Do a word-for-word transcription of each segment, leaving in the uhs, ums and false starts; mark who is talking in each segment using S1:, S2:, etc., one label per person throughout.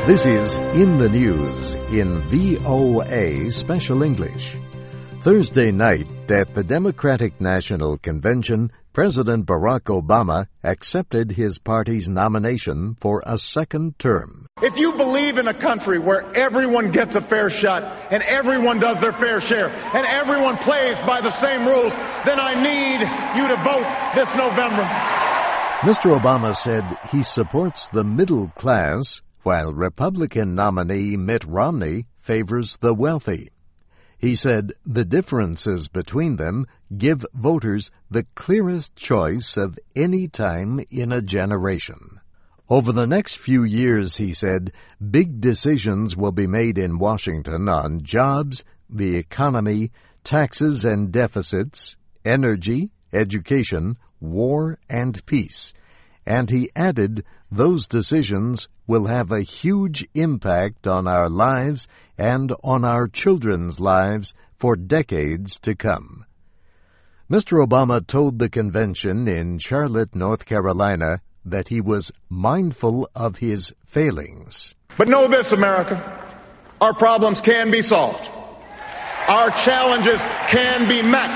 S1: This is In the News in V O A Special English. Thursday night at the Democratic National Convention, President Barack Obama accepted his party's nomination for a second term.
S2: If you believe in a country where everyone gets a fair shot and everyone does their fair share and everyone plays by the same rules, then I need you to vote this November.
S1: Mister Obama said he supports the middle class, while Republican nominee Mitt Romney favors the wealthy. He said the differences between them give voters the clearest choice of any time in a generation. Over the next few years, he said, big decisions will be made in Washington on jobs, the economy, taxes and deficits, energy, education, war, and peace. And he added, those decisions will have a huge impact on our lives and on our children's lives for decades to come. Mister Obama told the convention in Charlotte, North Carolina, that he was mindful of his failings.
S2: But know this, America, our problems can be solved. Our challenges can be met.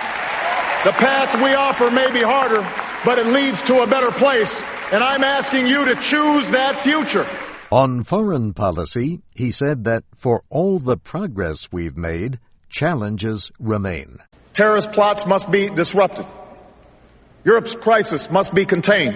S2: The path we offer may be harder, but it leads to a better place, and I'm asking you to choose that future.
S1: On foreign policy, he said that for all the progress we've made, challenges remain.
S2: Terrorist plots must be disrupted. Europe's crisis must be contained.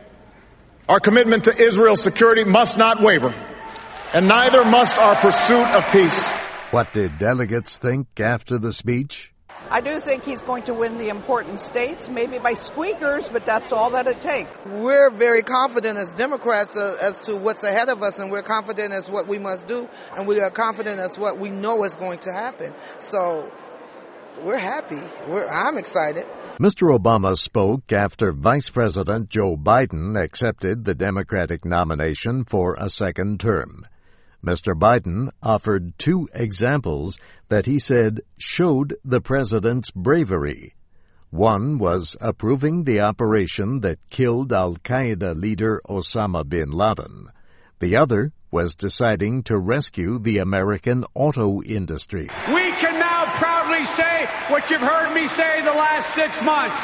S2: Our commitment to Israel's security must not waver, and neither must our pursuit of peace.
S1: What did delegates think after the speech?
S3: I do think he's going to win the important states, maybe by squeakers, but that's all that it takes.
S4: We're very confident as Democrats uh, as to what's ahead of us, and we're confident as what we must do, and we are confident as what we know is going to happen. So we're happy. We're, I'm excited.
S1: Mister Obama spoke after Vice President Joe Biden accepted the Democratic nomination for a second term. Mister Biden offered two examples that he said showed the president's bravery. One was approving the operation that killed al-Qaeda leader Osama bin Laden. The other was deciding to rescue the American auto industry.
S5: We can now proudly say what you've heard me say the last six months.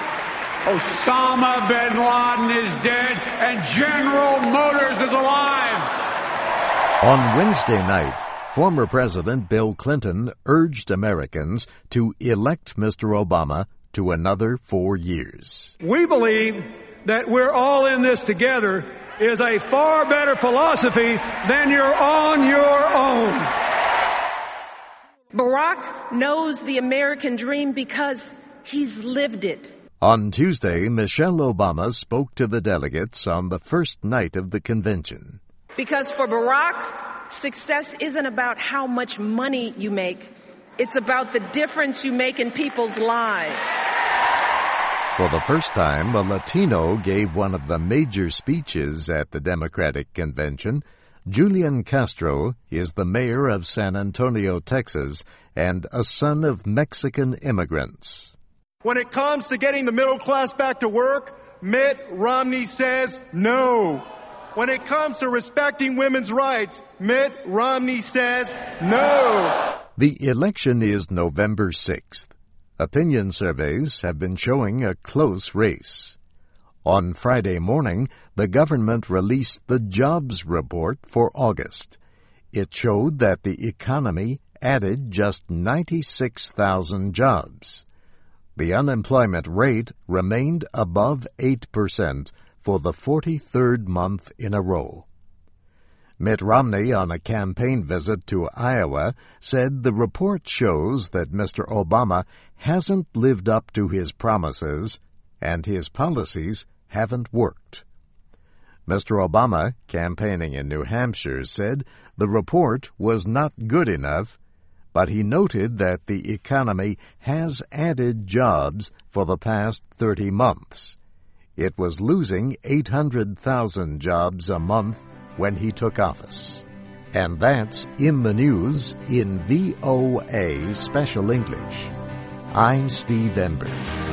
S5: Osama bin Laden is dead and General Motors is alive.
S1: On Wednesday night, former President Bill Clinton urged Americans to elect Mister Obama to another four years.
S5: We believe that we're all in this together is a far better philosophy than you're on your own.
S6: Barack knows the American dream because he's lived it.
S1: On Tuesday, Michelle Obama spoke to the delegates on the first night of the convention.
S6: Because for Barack, success isn't about how much money you make. It's about the difference you make in people's lives.
S1: For the first time, a Latino gave one of the major speeches at the Democratic Convention. Julian Castro is the mayor of San Antonio, Texas, and a son of Mexican immigrants.
S7: When it comes to getting the middle class back to work, Mitt Romney says no. When it comes to respecting women's rights, Mitt Romney says no.
S1: The election is November sixth. Opinion surveys have been showing a close race. On Friday morning, the government released the jobs report for August. It showed that the economy added just ninety-six thousand jobs. The unemployment rate remained above eight percent for the forty-third month in a row. Mitt Romney, on a campaign visit to Iowa, said the report shows that Mister Obama hasn't lived up to his promises and his policies haven't worked. Mister Obama, campaigning in New Hampshire, said the report was not good enough, but he noted that the economy has added jobs for the past thirty months. It was losing eight hundred thousand jobs a month when he took office. And that's In the News in V O A Special English. I'm Steve Ember.